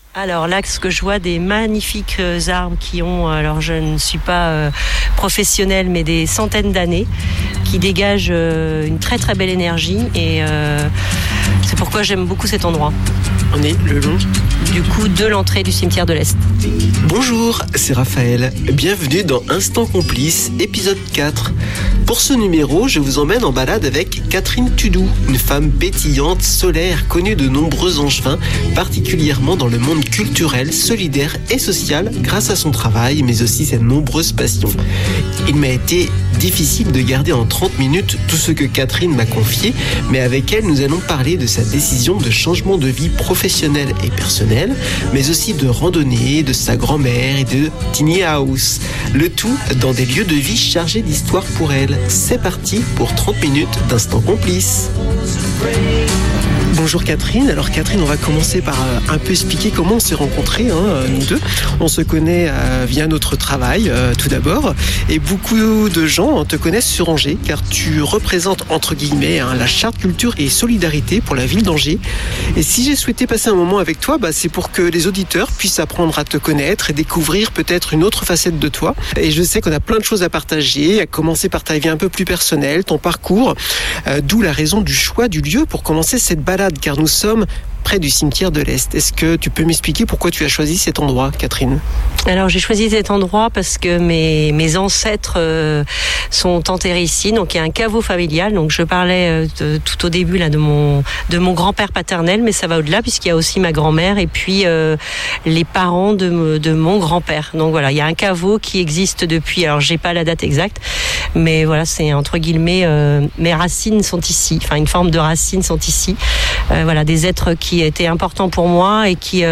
Alors là, ce que je vois, des magnifiques arbres qui ont, alors je ne suis pas professionnelle, mais des centaines d'années, qui dégagent une très très belle énergie et c'est pourquoi j'aime beaucoup cet endroit. On est le long du coup de l'entrée du cimetière de l'Est. Bonjour, c'est Raphaël. Bienvenue dans Instant Complice, épisode 4. Pour ce numéro, je vous emmène en balade avec Catherine Tudou, une femme pétillante, solaire, connue de nombreux Angevins, particulièrement dans le monde culturel, solidaire et social, grâce à son travail, mais aussi ses nombreuses passions. Il m'a été difficile de garder en 30 minutes tout ce que Catherine m'a confié, mais avec elle, nous allons parler de sa décision de changement de vie professionnelle et personnelle, mais aussi de randonnée, de sa grand-mère et de tiny house. Le tout dans des lieux de vie chargés d'histoire pour elle. C'est parti pour 30 minutes d'Instant Complice. Bonjour Catherine. Alors Catherine, on va commencer par un peu expliquer comment on s'est rencontrés, nous deux. On se connaît via notre travail tout d'abord, et beaucoup de gens te connaissent sur Angers car tu représentes entre guillemets la charte culture et solidarité pour la ville d'Angers. Et si j'ai souhaité passer un moment avec toi, c'est pour que les auditeurs puissent apprendre à te connaître et découvrir peut-être une autre facette de toi. Et je sais qu'on a plein de choses à partager, à commencer par ta vie un peu plus personnelle, ton parcours, d'où la raison du choix du lieu pour commencer cette balade, car nous sommes près du cimetière de l'Est. Est-ce que tu peux m'expliquer pourquoi tu as choisi cet endroit, Catherine ? Alors j'ai choisi cet endroit parce que mes ancêtres sont enterrés ici, donc il y a un caveau familial. Donc je parlais tout au début là de mon grand-père paternel, mais ça va au-delà puisqu'il y a aussi ma grand-mère et puis les parents de mon grand-père. Donc voilà, il y a un caveau qui existe depuis. Alors j'ai pas la date exacte, mais voilà, c'est entre guillemets mes racines sont ici. Enfin une forme de racines sont ici. Voilà, des êtres qui étaient importants pour moi et qui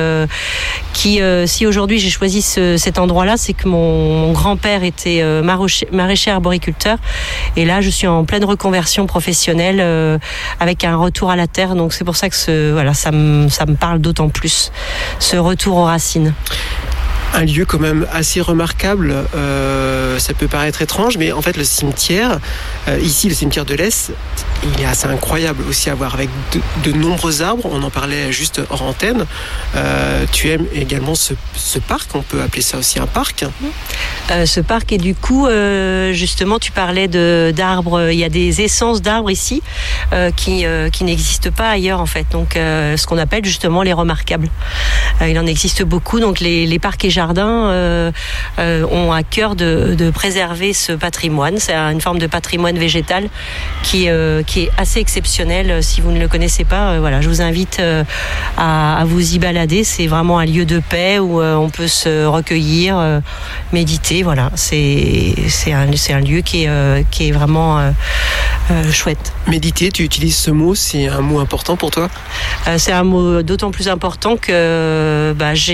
si aujourd'hui j'ai choisi cet endroit-là, c'est que mon grand-père était maraîcher arboriculteur et là je suis en pleine reconversion professionnelle avec un retour à la terre, donc c'est pour ça que ça me parle d'autant plus, ce retour aux racines. Un lieu quand même assez remarquable, ça peut paraître étrange, mais en fait le cimetière, ici le cimetière de l'Est, il est assez incroyable aussi à voir avec de nombreux arbres, on en parlait juste hors antenne. Tu aimes également ce parc, on peut appeler ça aussi un parc. Ce parc, et du coup justement tu parlais d'arbres, il y a des essences d'arbres ici qui n'existent pas ailleurs en fait, donc ce qu'on appelle justement les remarquables. Il en existe beaucoup, donc les parcs et jardins ont à cœur de préserver ce patrimoine. C'est une forme de patrimoine végétal qui est assez exceptionnel. Si vous ne le connaissez pas, voilà, je vous invite à vous y balader. C'est vraiment un lieu de paix où on peut se recueillir, méditer. Voilà, c'est un lieu qui est vraiment chouette. Méditer, tu utilises ce mot, c'est un mot important pour toi ? C'est un mot d'autant plus important que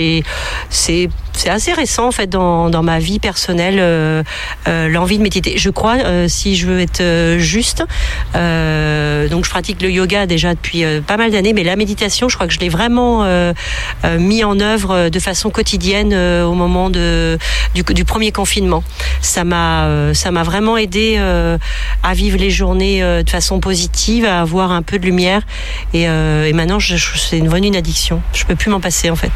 c'est assez récent en fait dans ma vie personnelle, l'envie de méditer. Je crois, si je veux être juste, donc je pratique le yoga déjà depuis pas mal d'années, mais la méditation, je crois que je l'ai vraiment mis en œuvre de façon quotidienne au moment du premier confinement. Ça m'a vraiment aidé à vivre les journées de façon positive, à avoir un peu de lumière et maintenant c'est devenu une addiction. Je peux plus m'en passer en fait.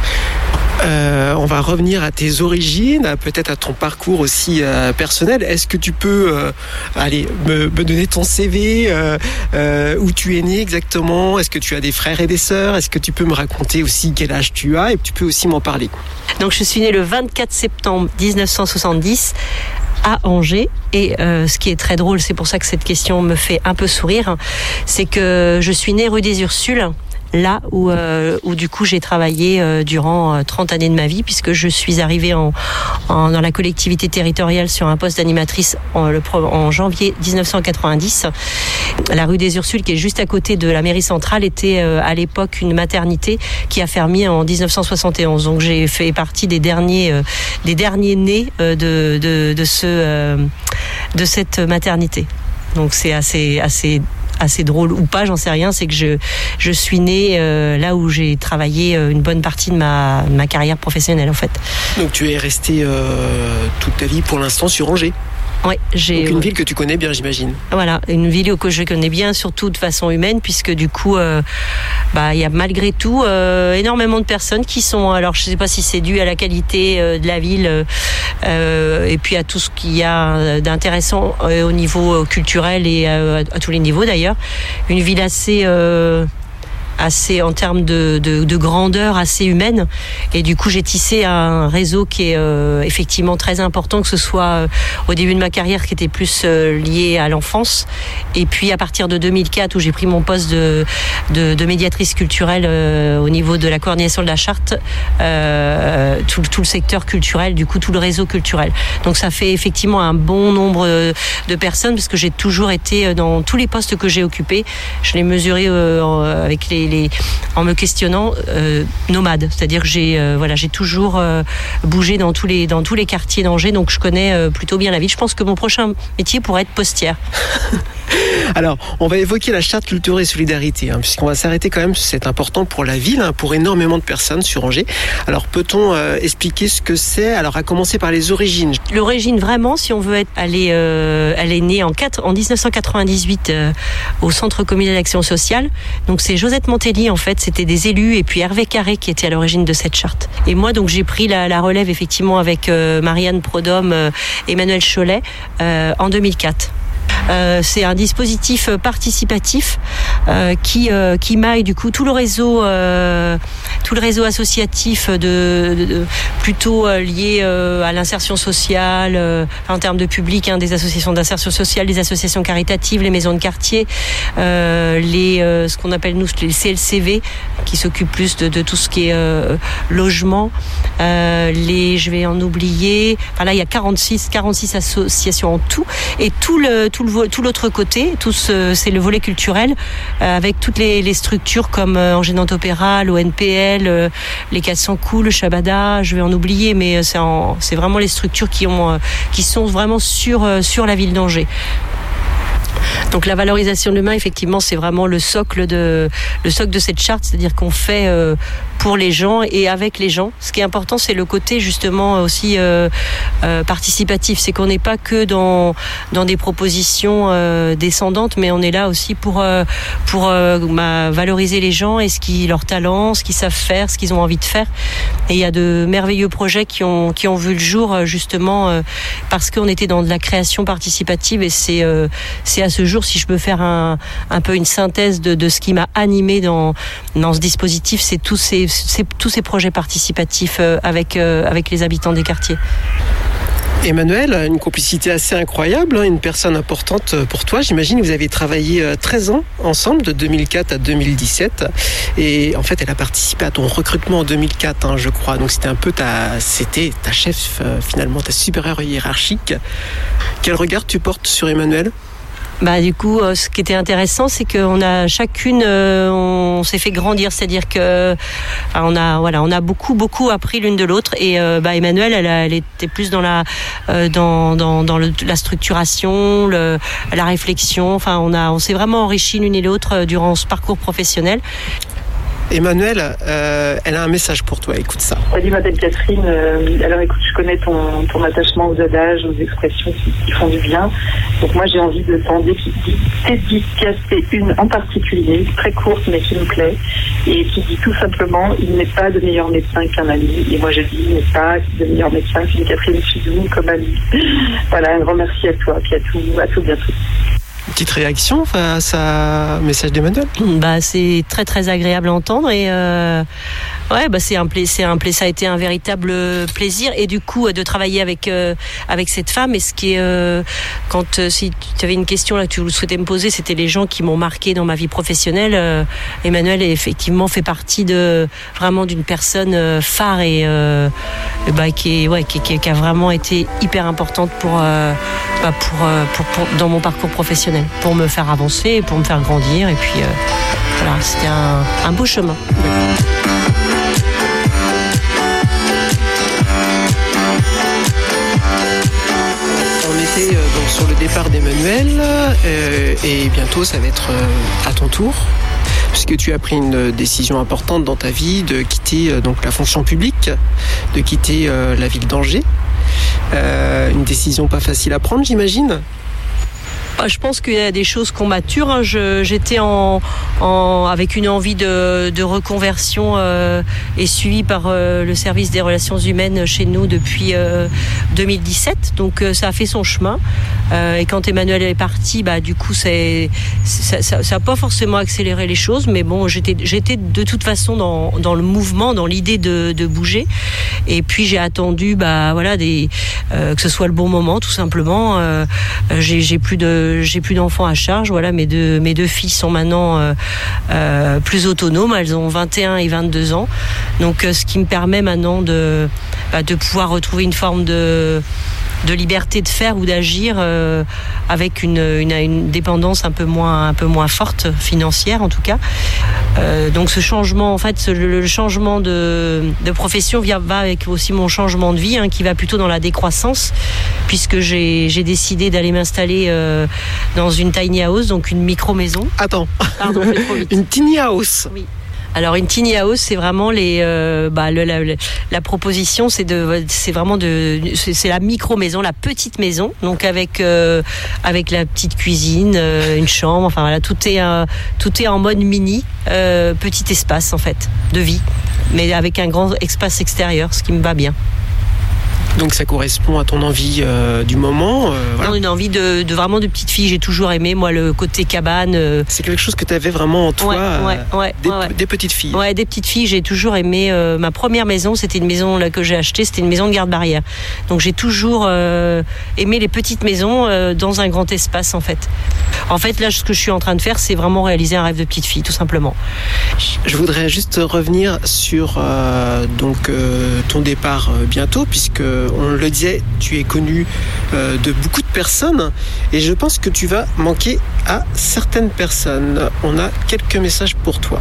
On va revenir à tes origines, peut-être à ton parcours aussi personnel. Est-ce que tu peux me donner ton CV, où tu es né exactement ? Est-ce que tu as des frères et des sœurs ? Est-ce que tu peux me raconter aussi quel âge tu as ? Et tu peux aussi m'en parler. Donc je suis née le 24 septembre 1970 à Angers et ce qui est très drôle, c'est pour ça que cette question me fait un peu sourire, c'est que je suis née rue des Ursules, là où du coup j'ai travaillé durant 30 années de ma vie, puisque je suis arrivée dans la collectivité territoriale sur un poste d'animatrice en janvier 1990. La rue des Ursules, qui est juste à côté de la mairie centrale, était à l'époque une maternité qui a fermé en 1971. Donc j'ai fait partie des derniers nés de cette maternité. Donc c'est assez drôle ou pas, j'en sais rien, c'est que je suis née là où j'ai travaillé une bonne partie de ma carrière professionnelle en fait. Donc tu es restée toute ta vie pour l'instant sur Angers ? Ouais, donc une ville que tu connais bien, j'imagine. Voilà, une ville que je connais bien, surtout de façon humaine, puisque du coup, il y a malgré tout énormément de personnes qui sont. Alors, je sais pas si c'est dû à la qualité de la ville et puis à tout ce qu'il y a d'intéressant au niveau culturel et à tous les niveaux d'ailleurs. Une ville assez en termes de grandeur, assez humaine. Et du coup, j'ai tissé un réseau qui est effectivement très important, que ce soit au début de ma carrière, qui était plus lié à l'enfance. Et puis, à partir de 2004, où j'ai pris mon poste de médiatrice culturelle au niveau de la coordination de la charte, tout le secteur culturel, du coup, tout le réseau culturel. Donc, ça fait effectivement un bon nombre de personnes, parce que j'ai toujours été dans tous les postes que j'ai occupés. Je l'ai mesuré avec en me questionnant nomade, c'est-à-dire que j'ai toujours bougé dans tous les quartiers d'Angers, donc je connais plutôt bien la ville. Je pense que mon prochain métier pourrait être postière. Alors, on va évoquer la charte culture et solidarité, puisqu'on va s'arrêter quand même, c'est important pour la ville, pour énormément de personnes sur Angers. Alors, peut-on expliquer ce que c'est? Alors, à commencer par les origines. L'origine, vraiment, si on veut elle est née en 1998 au Centre communal d'action sociale. Donc, c'est Josette Montelli, en fait, c'était des élus, et puis Hervé Carré qui était à l'origine de cette charte. Et moi, donc, j'ai pris la relève, effectivement, avec Marianne Prodhomme, Emmanuel Cholet, en 2004. C'est un dispositif participatif qui maille du coup tout le réseau associatif plutôt lié à l'insertion sociale en termes de public, des associations d'insertion sociale, des associations caritatives, les maisons de quartier, ce qu'on appelle nous les CLCV qui s'occupent plus de tout ce qui est logement, je vais en oublier, là il y a 46 associations en tout, et tout l'autre côté, c'est le volet culturel avec toutes les structures comme Angers Nantes Opéra, l'ONPL, les 400 coups, le Shabada, je vais en oublier, mais c'est vraiment les structures qui sont vraiment sur la ville d'Angers. Donc la valorisation de l'humain, effectivement, c'est vraiment le socle de cette charte, c'est-à-dire qu'on fait pour les gens et avec les gens. Ce qui est important, c'est le côté justement aussi participatif. C'est qu'on n'est pas que dans des propositions descendantes, mais on est là aussi pour valoriser les gens et leurs talents, ce qu'ils savent faire, ce qu'ils ont envie de faire. Et il y a de merveilleux projets qui ont vu le jour justement parce qu'on était dans de la création participative, et c'est à ce jour, si je peux faire un peu une synthèse de ce qui m'a animée dans ce dispositif, c'est tous ces projets participatifs avec les habitants des quartiers. Emmanuel, une complicité assez incroyable, une personne importante pour toi. J'imagine que vous avez travaillé 13 ans ensemble, de 2004 à 2017. Et en fait, elle a participé à ton recrutement en 2004, je crois. Donc c'était un peu c'était ta chef, finalement, ta supérieure hiérarchique. Quel regard tu portes sur Emmanuel ? Du coup, ce qui était intéressant, c'est qu'on a chacune, on s'est fait grandir, c'est-à-dire que on a beaucoup appris l'une de l'autre. Et Emmanuelle, elle était plus dans la structuration, la réflexion. On s'est vraiment enrichi l'une et l'autre durant ce parcours professionnel. Emmanuelle, elle a un message pour toi, écoute ça. Salut madame Catherine, alors écoute, je connais ton attachement aux adages, aux expressions qui font du bien. Donc moi j'ai envie de t'en dédicacer une en particulier, très courte mais qui me plaît, et qui dit tout simplement: il n'est pas de meilleur médecin qu'un ami. Et moi je dis: il n'est pas de meilleur médecin qu'une Catherine Tudou comme ami. Voilà, un grand merci à toi, puis à tout bientôt. Petite réaction face à message d'Emmanuel? C'est très très agréable à entendre, et ça a été un véritable plaisir, et du coup de travailler avec cette femme. Et ce qui est si tu avais une question là que tu souhaitais me poser, c'était les gens qui m'ont marqué dans ma vie professionnelle. Emmanuel effectivement fait partie vraiment d'une personne phare et qui a vraiment été hyper importante pour dans mon parcours professionnel, pour me faire avancer, pour me faire grandir, et puis c'était un beau chemin. On était donc sur le départ d'Emmanuel et bientôt ça va être à ton tour. puisque tu as pris une décision importante dans ta vie de quitter donc la fonction publique, de quitter la ville d'Angers. Une décision pas facile à prendre, j'imagine. Je pense qu'il y a des choses qu'on mature. J'étais avec une envie de reconversion et suivie par le service des relations humaines chez nous depuis 2017. Donc ça a fait son chemin. Et quand Emmanuel est parti, du coup ça n'a pas forcément accéléré les choses. Mais bon, j'étais de toute façon dans le mouvement, dans l'idée de bouger. Et puis j'ai attendu que ce soit le bon moment, tout simplement. J'ai plus d'enfants à charge. Voilà, mes deux filles sont maintenant plus autonomes. Elles ont 21 et 22 ans. Donc, ce qui me permet maintenant de pouvoir retrouver une forme de liberté de faire ou d'agir avec une dépendance un peu moins forte, financière en tout cas. Donc ce changement, en fait, le changement de profession va avec aussi mon changement de vie, qui va plutôt dans la décroissance, puisque j'ai décidé d'aller m'installer dans une tiny house, donc une micro-maison. Attends, pardon, je vais trop vite. Une tiny house. Oui. Alors une tiny house, c'est vraiment la proposition, c'est la micro maison, la petite maison, donc avec la petite cuisine, une chambre, enfin voilà, tout est en mode mini, petit espace en fait de vie, mais avec un grand espace extérieur, ce qui me va bien. Donc ça correspond à ton envie du moment. Voilà. Non, une envie de vraiment de petite fille. J'ai toujours aimé, moi, le côté cabane. C'est quelque chose que tu avais vraiment en toi, des petites filles. Ouais, des petites filles. J'ai toujours aimé. Ma première maison, c'était une maison là, que j'ai achetée. C'était une maison de garde-barrière. Donc j'ai toujours aimé les petites maisons dans un grand espace, en fait. En fait, là, ce que je suis en train de faire, c'est vraiment réaliser un rêve de petite fille, tout simplement. Je voudrais juste revenir sur ton départ bientôt, puisque on le disait, tu es connu de beaucoup de personnes et je pense que tu vas manquer à certaines personnes. On a quelques messages pour toi.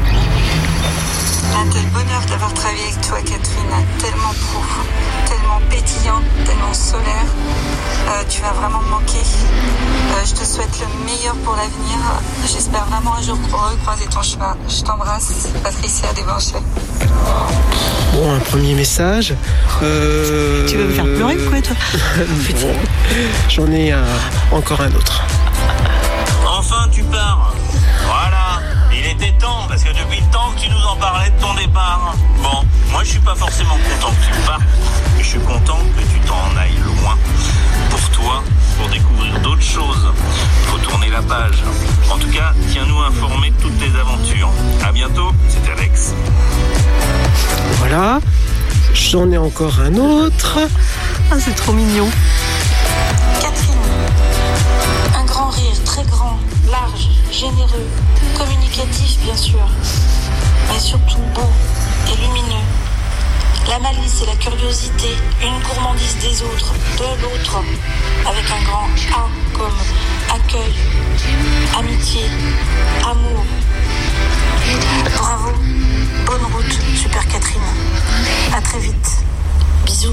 Un tel bonheur d'avoir travaillé avec toi, Catherine, tellement pro, tellement pétillant, tellement solaire. Tu vas vraiment me manquer. Je te souhaite le meilleur pour l'avenir. J'espère vraiment un jour recroiser ton chemin. Je t'embrasse, Patricia Desbanchet. Bon, un premier message. Tu veux me faire pleurer ou quoi, toi? Bon, j'en ai encore un autre. Enfin, tu pars. Voilà. Il était temps, parce que depuis le temps que tu nous en parlais de ton départ. Bon, moi je suis pas forcément content que tu partes, mais je suis content que tu t'en ailles loin. Pour toi, pour découvrir d'autres choses. Il faut tourner la page. En tout cas, tiens-nous informés de toutes tes aventures. À bientôt, c'était Alex. Voilà, j'en ai encore un autre. Ah, c'est trop mignon. Catherine, un grand rire, très grand, large, généreux, communicatif bien sûr, mais surtout beau et lumineux. La malice et la curiosité, une gourmandise des autres, de l'autre, avec un grand A comme accueil, amitié, amour. Bravo, bonne route, super Catherine. À très vite. Bisous.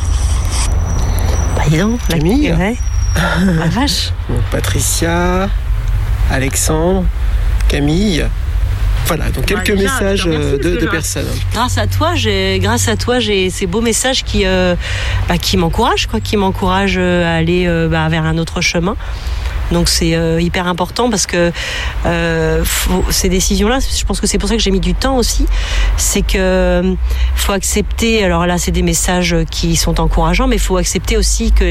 Dis donc, Camille. Ouais. La vache. Donc, Patricia, Alexandre, Camille. Voilà, donc quelques messages de personnes. Grâce à toi, j'ai ces beaux messages qui m'encouragent, qui m'encouragent à aller vers un autre chemin. Donc c'est hyper important parce que ces décisions-là, je pense que c'est pour ça que j'ai mis du temps aussi, c'est que faut accepter, alors là c'est des messages qui sont encourageants, mais il faut accepter aussi que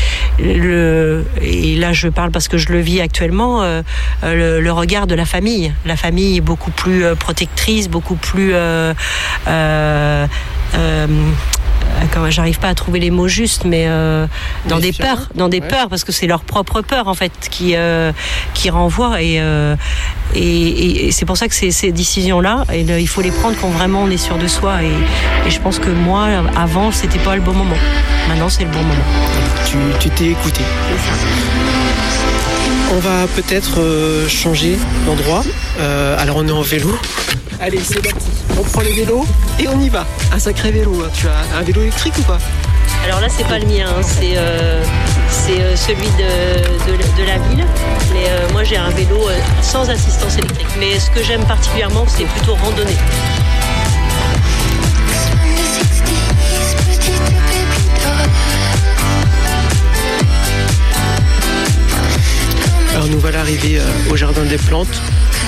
et là je parle parce que je le vis actuellement, le regard de la famille. La famille est beaucoup plus protectrice, beaucoup plus j'arrive pas à trouver les mots justes, mais dans des peurs, parce que c'est leur propre peur en fait qui renvoie et c'est pour ça que ces décisions-là, il faut les prendre quand vraiment on est sûr de soi et je pense que moi avant c'était pas le bon moment. Maintenant c'est le bon moment. Tu t'es écouté. C'est ça. On va peut-être changer d'endroit. Alors on est en vélo. Allez, c'est parti. On prend les vélos et on y va. Un sacré vélo. Tu as un vélo électrique ou pas? Alors là c'est pas le mien, c'est celui de la ville. Mais moi, j'ai un vélo sans assistance électrique. Mais ce que j'aime particulièrement, c'est plutôt randonnée. Alors nous voilà arrivés au jardin des plantes. Pourquoi ?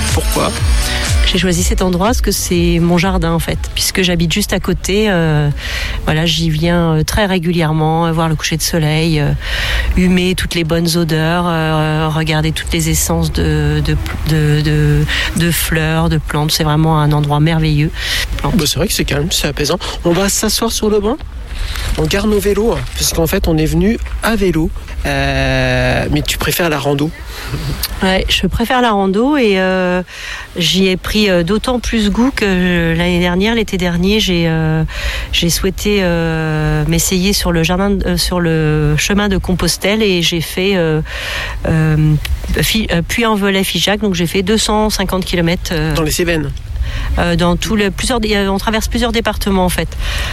J'ai choisi cet endroit parce que c'est mon jardin en fait, puisque j'habite juste à côté. Voilà, j'y viens très régulièrement, voir le coucher de soleil, humer toutes les bonnes odeurs, regarder toutes les essences de fleurs, de plantes. C'est vraiment un endroit merveilleux. C'est vrai que c'est calme, c'est apaisant. On va s'asseoir sur le banc. On garde nos vélos, puisqu'en fait on est venu à vélo. Mais tu préfères la rando ? Ouais, je préfère la rando et j'y ai pris d'autant plus goût que l'été dernier, j'ai souhaité m'essayer sur le chemin de Compostelle et j'ai fait Puy-en-Velay-Figeac, donc j'ai fait 250 km. Dans les Cévennes. On traverse plusieurs départements en fait,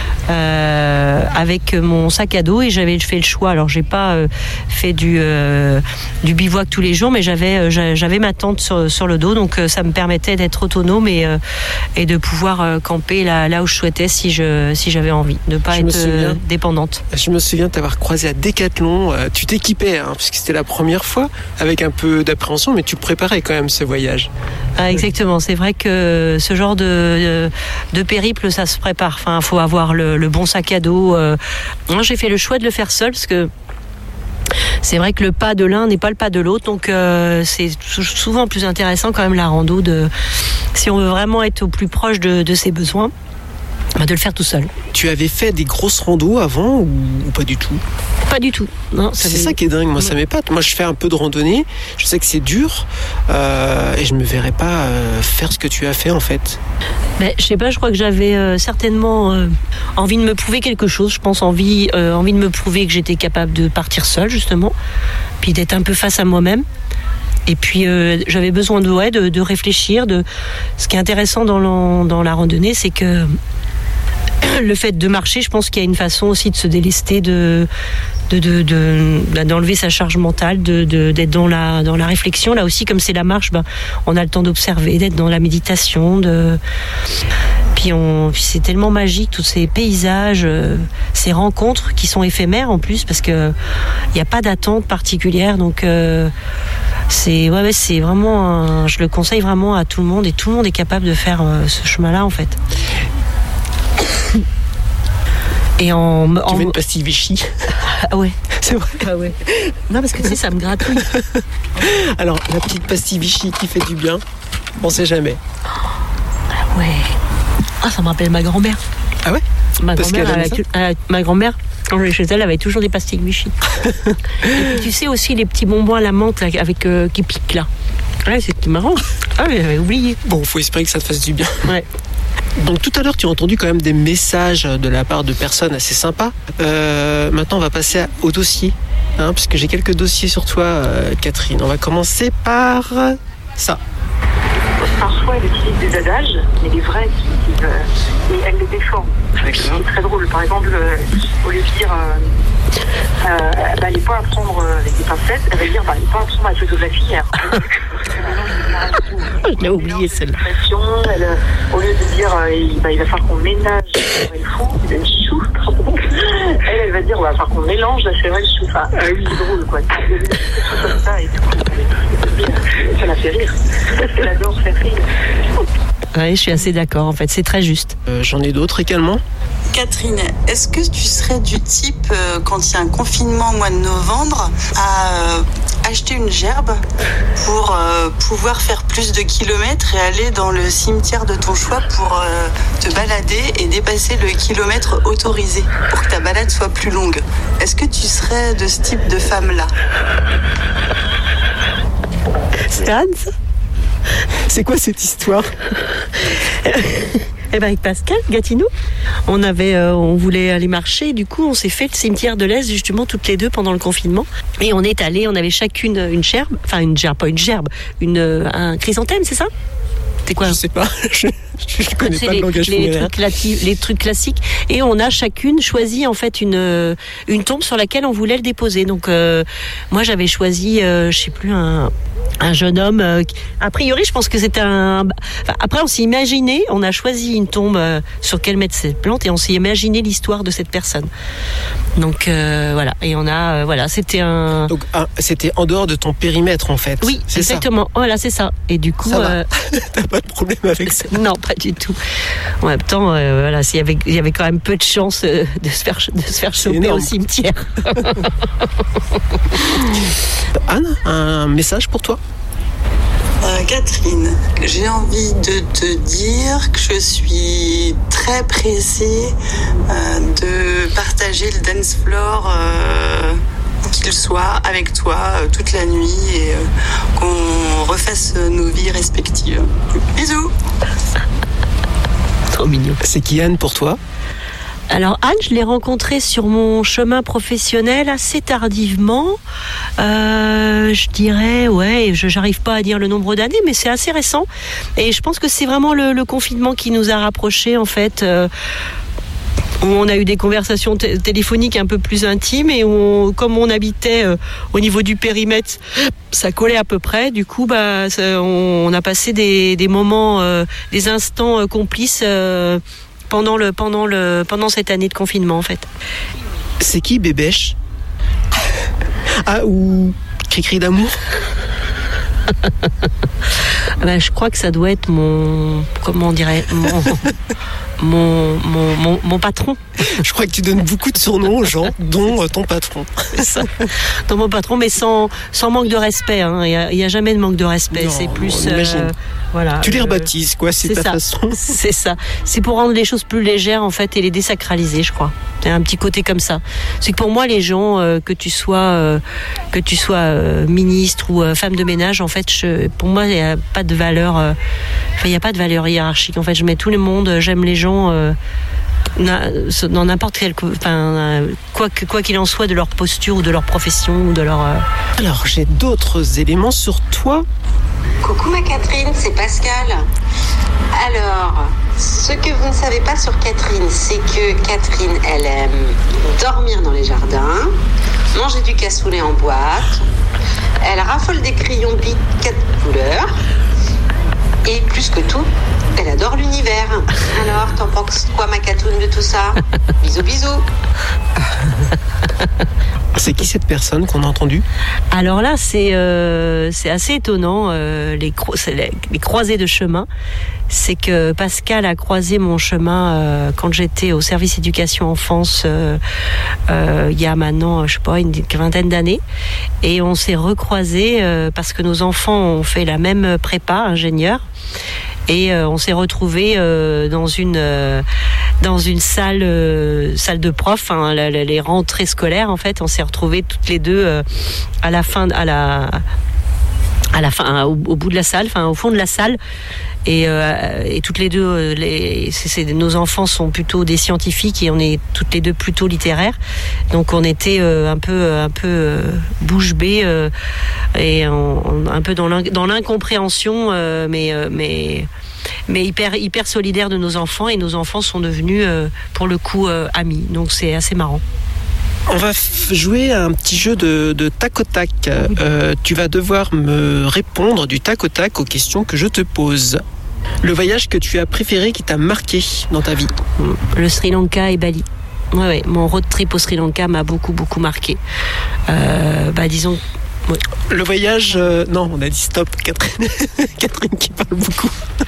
avec mon sac à dos et j'avais fait le choix. Alors j'ai pas fait du bivouac tous les jours, mais j'avais ma tente sur le dos, donc ça me permettait d'être autonome et de pouvoir camper là où je souhaitais si j'avais envie, de pas être dépendante. Je me souviens t'avoir croisé à Décathlon. Tu t'équipais, puisque c'était la première fois, avec un peu d'appréhension, mais tu préparais quand même ce voyage. Ah, exactement. C'est vrai que ce genre de périple, ça se prépare. Enfin, faut avoir le bon sac à dos. Moi, j'ai fait le choix de le faire seul parce que c'est vrai que le pas de l'un n'est pas le pas de l'autre, donc c'est souvent plus intéressant quand même la rando. Si on veut vraiment être au plus proche de ses besoins, de le faire tout seul. Tu avais fait des grosses randos avant ou pas du tout ? Pas du tout. Non, c'est ça qui est dingue, moi ça m'épate. Moi je fais un peu de randonnée, je sais que c'est dur et je me verrais pas faire ce que tu as fait en fait. Je sais pas, je crois que j'avais certainement envie de me prouver quelque chose. Je pense envie de me prouver que j'étais capable de partir seule justement, puis d'être un peu face à moi-même. Et puis j'avais besoin de réfléchir. Ce qui est intéressant dans la randonnée, c'est que le fait de marcher, je pense qu'il y a une façon aussi de se délester, d'enlever sa charge mentale, d'être dans la réflexion. Là aussi, comme c'est la marche, on a le temps d'observer, d'être dans la méditation. Puis c'est tellement magique, tous ces paysages, ces rencontres qui sont éphémères en plus, parce que il n'y a pas d'attente particulière. Donc c'est vraiment, je le conseille vraiment à tout le monde, et tout le monde est capable de faire ce chemin-là en fait. Tu veux une pastille Vichy ? Ah ouais. C'est vrai. Ah ouais. Non, parce que ça me gratouille. Alors, la petite pastille Vichy qui fait du bien, on sait jamais. Ah ouais. Ah, ça me rappelle ma grand-mère. Ah ouais ? Ma grand-mère, quand j'allais chez elle avait toujours des pastilles Vichy. Et puis, tu sais aussi les petits bonbons à la menthe là, avec qui piquent là. Ouais, c'est marrant. Ah, j'avais oublié. Bon, faut espérer que ça te fasse du bien. Ouais. Donc tout à l'heure, tu as entendu quand même des messages de la part de personnes assez sympas. Maintenant, on va passer au dossier, puisque j'ai quelques dossiers sur toi, Catherine. On va commencer par ça. Parfois, elle utilise des adages, mais les vrais, et elle les défend. C'est très drôle. Par exemple, au lieu de dire elle n'est pas à prendre avec des pincettes, elle va dire elle n'est pas à prendre la photographie. Je l'ai oublié celle-là. Au lieu de dire il va falloir qu'on ménage le chou, le chou, elle va dire il va falloir qu'on mélange la chèvre et le chou. Enfin, oui, c'est drôle quoi. Comme ça et tout. Ça la fait rire. Elle adore faire rire. Oui, je suis assez d'accord, en fait, c'est très juste. J'en ai d'autres également. Catherine, est-ce que tu serais du type, quand il y a un confinement au mois de novembre, à acheter une gerbe pour pouvoir faire plus de kilomètres et aller dans le cimetière de ton choix pour te balader et dépasser le kilomètre autorisé pour que ta balade soit plus longue? Est-ce que tu serais de ce type de femme-là? C'est Anne, ça? C'est quoi cette histoire? Avec Pascal Gatineau, on voulait aller marcher, du coup on s'est fait le cimetière de l'Est justement toutes les deux pendant le confinement, et on est allé, on avait chacune une gerbe, enfin une gerbe, pas une gerbe, un chrysanthème, c'est ça? C'est quoi? Je sais pas. Je connais C'est pas le langage funéraire. les trucs classiques. Et on a chacune choisi en fait une tombe sur laquelle on voulait le déposer. Donc moi j'avais choisi, je sais plus, un jeune homme. A priori, je pense que c'était un. Enfin, après, on s'est imaginé. On a choisi une tombe sur laquelle mettre cette plante et on s'est imaginé l'histoire de cette personne. Donc voilà. Et on a voilà, c'était un. Donc c'était en dehors de ton périmètre en fait. Oui, c'est exactement. Ça. Voilà, c'est ça. Et du coup, ça va. T'as pas de problème avec ça? Non, pas du tout. En même temps, voilà, il y avait quand même peu de chance de se faire choper au cimetière. Anne, un message pour toi? Catherine, j'ai envie de te dire que je suis très pressée de partager le dance floor, qu'il soit avec toi toute la nuit et qu'on refasse nos vies respectives. Bisous. Trop mignon. C'est qui Anne pour toi? Alors Anne, je l'ai rencontrée sur mon chemin professionnel assez tardivement. Je dirais, j'arrive pas à dire le nombre d'années, mais c'est assez récent. Et je pense que c'est vraiment le confinement qui nous a rapprochés en fait. Où on a eu des conversations téléphoniques un peu plus intimes et comme on habitait au niveau du périmètre, ça collait à peu près. Du coup, on a passé des moments, des instants complices. Pendant cette année de confinement en fait. C'est qui Bébèche? Ah, ou Cri-cri d'amour? Je crois que ça doit être mon patron. Je crois que tu donnes beaucoup de surnoms aux gens, dont ton patron. C'est ça. Dans mon patron, mais sans manque de respect. Hein. Il y a jamais de manque de respect. Non, c'est plus. Voilà. Tu les rebaptises, quoi. C'est ta façon. C'est ça. C'est pour rendre les choses plus légères en fait et les désacraliser, je crois. C'est un petit côté comme ça. C'est que pour moi, les gens, que tu sois ministre ou femme de ménage, en fait, pour moi, il n'y a pas de valeur. Il n'y a pas de valeur hiérarchique. En fait, je mets tout le monde. J'aime les gens. Dans n'importe quel, quoi qu'il en soit de leur posture ou de leur profession ou de leur. Alors, j'ai d'autres éléments sur toi. Coucou ma Catherine, c'est Pascal. Alors, ce que vous ne savez pas sur Catherine, c'est que Catherine, elle aime dormir dans les jardins, manger du cassoulet en boîte, elle raffole des crayons Bic 4 couleurs, et plus que tout, elle adore l'univers. Alors, t'en penses quoi ma Catoune de tout ça? Bisous, bisous. C'est qui cette personne qu'on a entendue? Alors là, c'est assez étonnant, les croisées de chemin. C'est que Pascal a croisé mon chemin quand j'étais au service éducation enfance il y a maintenant, je sais pas, une vingtaine d'années. Et on s'est recroisés parce que nos enfants ont fait la même prépa, ingénieur. Et on s'est retrouvés dans une salle de prof, hein, les rentrées scolaires en fait. On s'est retrouvés toutes les deux à la fin, au bout de la salle, enfin au fond de la salle. Et toutes les deux, nos enfants sont plutôt des scientifiques et on est toutes les deux plutôt littéraires. Donc on était un peu bouche bée et un peu dans l'incompréhension, mais hyper solidaires de nos enfants. Et nos enfants sont devenus pour le coup amis. Donc c'est assez marrant. On va jouer à un petit jeu de tac au tac. Tu vas devoir me répondre du tac au tac aux questions que je te pose. Le voyage que tu as préféré, qui t'a marqué dans ta vie? Le Sri Lanka et Bali. Ouais, mon road trip au Sri Lanka m'a beaucoup marqué. Disons. Ouais. Le voyage... non, on a dit stop, Catherine. Catherine qui parle beaucoup.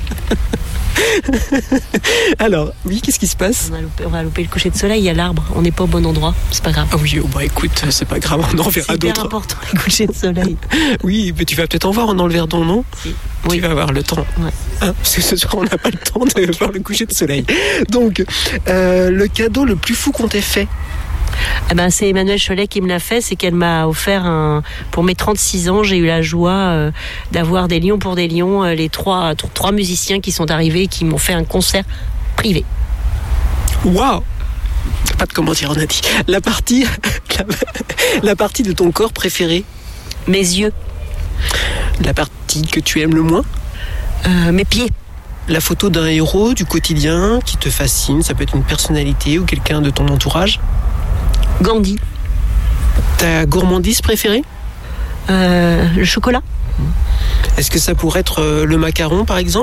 Alors, oui, qu'est-ce qui se passe? On va louper le coucher de soleil, il y a l'arbre, on n'est pas au bon endroit, c'est pas grave. Ah oui, écoute, c'est pas grave, on en verra d'autres. C'est hyper important, les couchers de soleil. Oui, mais tu vas peut-être en voir dans le Verdon, non? Si. Tu vas avoir le temps. Ouais. Parce que ce soir, on n'a pas le temps de voir le coucher de soleil. Donc, le cadeau le plus fou qu'on t'ait fait? C'est Emmanuelle Cholet qui me l'a fait. C'est qu'elle m'a offert pour mes 36 ans, j'ai eu la joie d'avoir des Lions pour des Lions, les trois musiciens qui sont arrivés et qui m'ont fait un concert privé. Waouh! Pas de commentaire, on a dit. La partie de ton corps préférée? Mes yeux. La partie que tu aimes le moins? Mes pieds. la photo d'un héros du quotidien qui te fascine. Ça peut être une personnalité ou quelqu'un de ton entourage. Gandhi. Ta gourmandise préférée ? Le chocolat. Est-ce que ça pourrait être le macaron, par exemple ?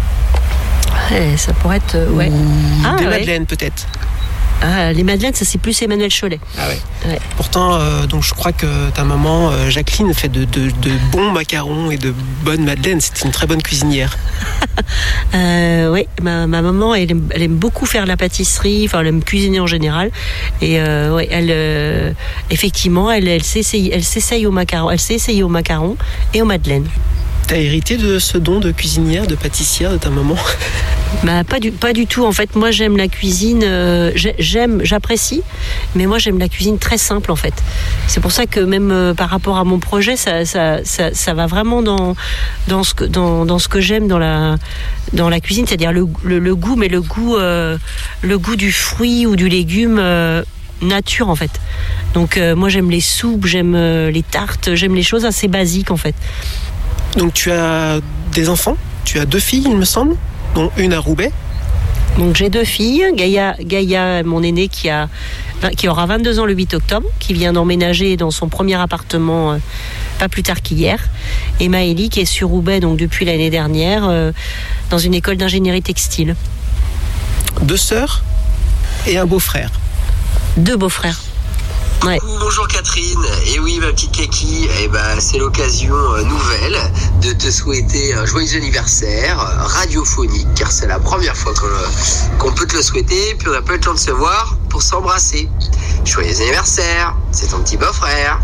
Ça pourrait être... ouais. Des madeleines, peut-être. Les madeleines, ça c'est plus Emmanuel Cholet. Ah ouais. Pourtant, donc je crois que ta maman, Jacqueline, fait de bons macarons et de bonnes madeleines. C'est une très bonne cuisinière. Oui, ma maman, elle aime beaucoup faire la pâtisserie. Enfin, elle aime cuisiner en général. Et ouais, elle, effectivement, elle s'essaye au macaron. Elle s'est essayée au macaron et aux madeleines. T'as hérité de ce don de cuisinière, de pâtissière de ta maman ? Pas du tout. En fait, moi, j'aime la cuisine. J'apprécie, mais moi, j'aime la cuisine très simple, en fait. C'est pour ça que même par rapport à mon projet, ça va vraiment dans ce que j'aime dans la cuisine, c'est-à-dire le goût, mais le goût du fruit ou du légume. Nature, en fait. Donc moi, j'aime les soupes, j'aime les tartes, j'aime les choses assez basiques, en fait. Donc tu as des enfants, tu as 2 filles, il me semble, dont une à Roubaix. Donc j'ai 2 filles, Gaïa, mon aînée qui aura 22 ans le 8 octobre, qui vient d'emménager dans son premier appartement pas plus tard qu'hier, et Maëlie qui est sur Roubaix donc depuis l'année dernière dans une école d'ingénierie textile. 2 sœurs et un beau-frère. 2 beaux-frères. Ouais. Bonjour Catherine, et oui ma petite Kaki, c'est l'occasion nouvelle de te souhaiter un joyeux anniversaire radiophonique, car c'est la première fois qu'on peut te le souhaiter, puis on n'a pas eu le temps de se voir pour s'embrasser. Joyeux anniversaire, c'est ton petit beau-frère.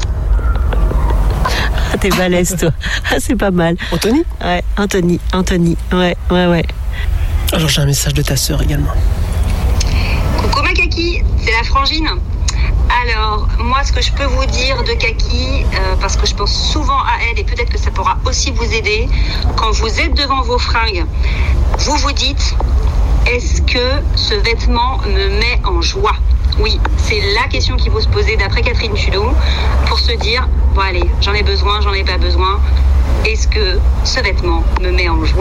Ah, t'es balèze toi, c'est pas mal. Anthony ? Ouais, Anthony, ouais. Alors j'ai un message de ta sœur également. Coucou ma Kaki, c'est la frangine. Alors, moi, ce que je peux vous dire de Kaki, parce que je pense souvent à elle, et peut-être que ça pourra aussi vous aider, quand vous êtes devant vos fringues, vous vous dites, est-ce que ce vêtement me met en joie ? Oui, c'est la question qu'il faut se poser d'après Catherine Tudou, pour se dire, bon allez, j'en ai besoin, j'en ai pas besoin, est-ce que ce vêtement me met en joie ?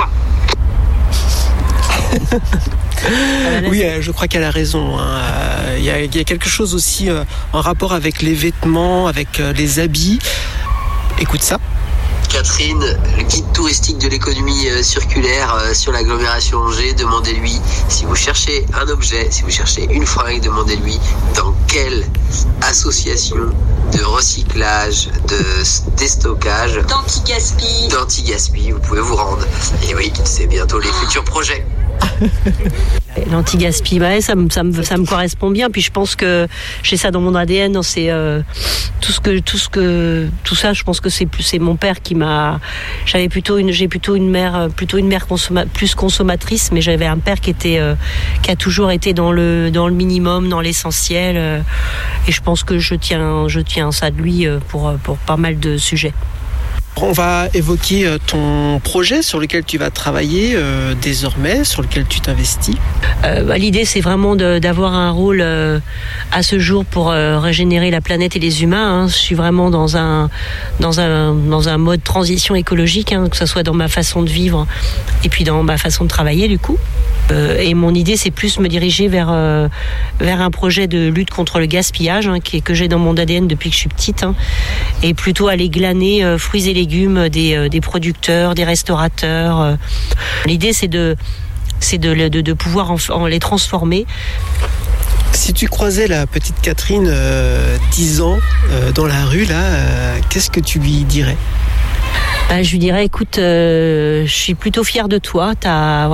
Oui, je crois qu'elle a raison. Il y a quelque chose aussi en rapport avec les vêtements, avec les habits. Écoute ça. Catherine, le guide touristique de l'économie circulaire sur l'agglomération Angers, demandez-lui si vous cherchez un objet, si vous cherchez une fringue, demandez-lui dans quelle association de recyclage, de déstockage, d'anti-gaspi, vous pouvez vous rendre. Et oui, c'est bientôt les futurs projets. L'anti-gaspi, ça me correspond bien. Puis je pense que j'ai ça dans mon ADN. C'est tout ça. Je pense que c'est mon père qui m'a. J'ai plutôt une mère plus consommatrice, mais j'avais un père qui a toujours été dans le minimum, dans l'essentiel. Et je pense que je tiens ça de lui pour pas mal de sujets. On va évoquer ton projet sur lequel tu vas travailler désormais, sur lequel tu t'investis. L'idée, c'est vraiment d'avoir un rôle à ce jour pour régénérer la planète et les humains. Je suis vraiment dans un mode transition écologique, que ce soit dans ma façon de vivre et puis dans ma façon de travailler du coup. Et mon idée, c'est plus me diriger vers un projet de lutte contre le gaspillage que j'ai dans mon ADN depuis que je suis petite, et plutôt aller glaner fruits et légumes des producteurs, des restaurateurs. L'idée, c'est de pouvoir les transformer. Si tu croisais la petite Catherine 10 ans dans la rue, là, qu'est-ce que tu lui dirais ? Je lui dirais, écoute, je suis plutôt fière de toi. T'as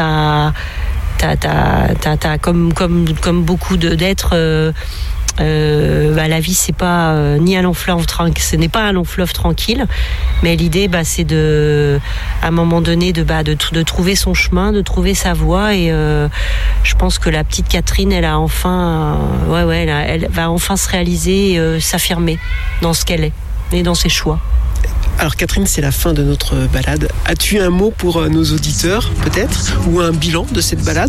comme beaucoup d'êtres. La vie, c'est pas ni un long fleuve tranquille. Ce n'est pas un long fleuve tranquille, mais l'idée, c'est à un moment donné, de trouver son chemin, de trouver sa voie. Et je pense que la petite Catherine, elle a enfin, elle va enfin se réaliser, et, s'affirmer dans ce qu'elle est et dans ses choix. Alors Catherine, c'est la fin de notre balade. As-tu un mot pour nos auditeurs, peut-être, ou un bilan de cette balade ?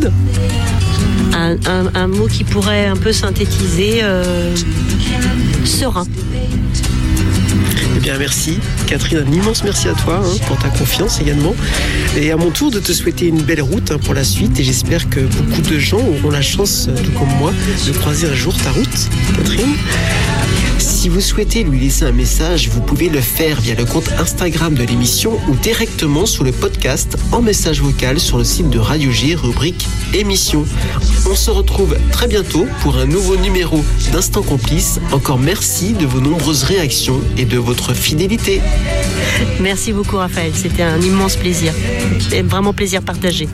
Un mot qui pourrait un peu synthétiser, serein. Bien, merci. Catherine, un immense merci à toi pour ta confiance également. Et à mon tour de te souhaiter une belle route pour la suite. Et j'espère que beaucoup de gens auront la chance, tout comme moi, de croiser un jour ta route, Catherine. Si vous souhaitez lui laisser un message, vous pouvez le faire via le compte Instagram de l'émission ou directement sous le podcast en message vocal sur le site de Radio G, rubrique émission. On se retrouve très bientôt pour un nouveau numéro d'Instant Complice. Encore merci de vos nombreuses réactions et de votre fidélité. Merci beaucoup Raphaël, c'était un immense plaisir. Et vraiment plaisir partagé.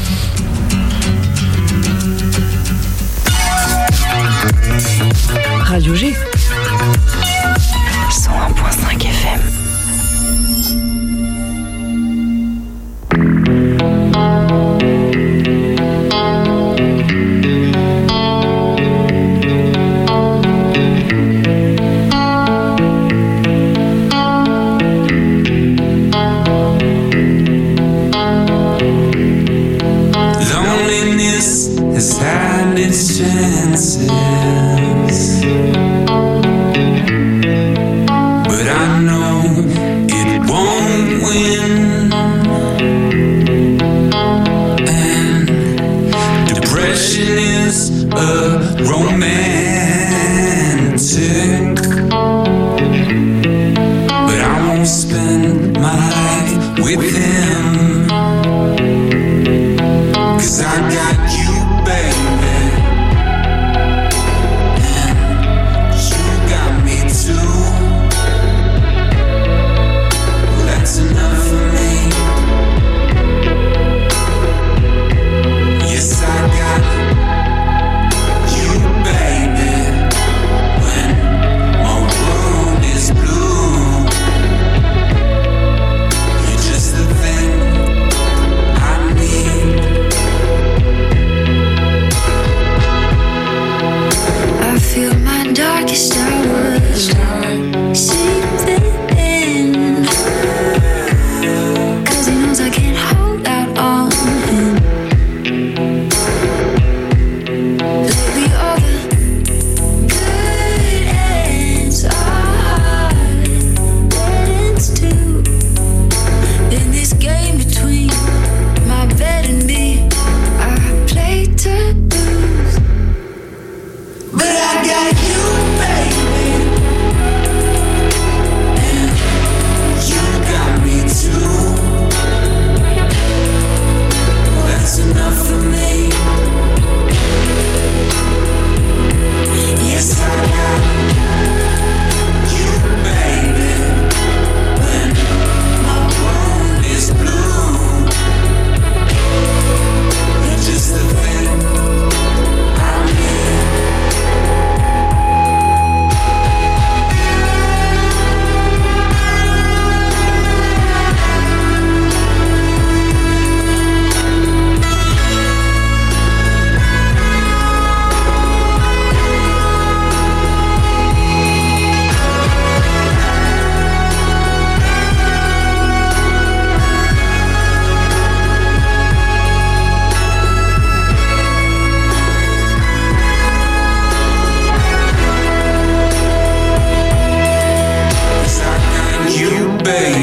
Radio G 101.5 FM. Loneliness has had its chances.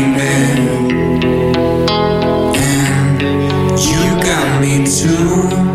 baby, and you got me too.